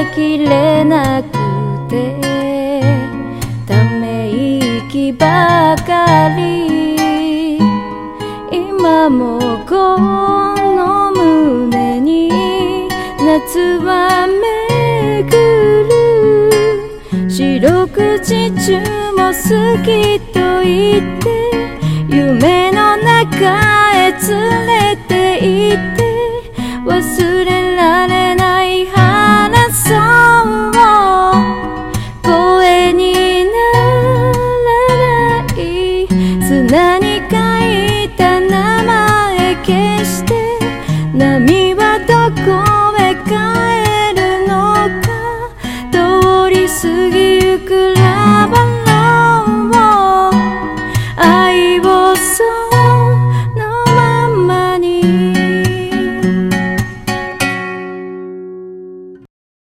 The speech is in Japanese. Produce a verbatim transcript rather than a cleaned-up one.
えきれなくてため息ばかり。今もこの胸に夏はめぐる。四六時中も好きと言って夢の中へ連れて行って、忘れられない話そう声にならない砂に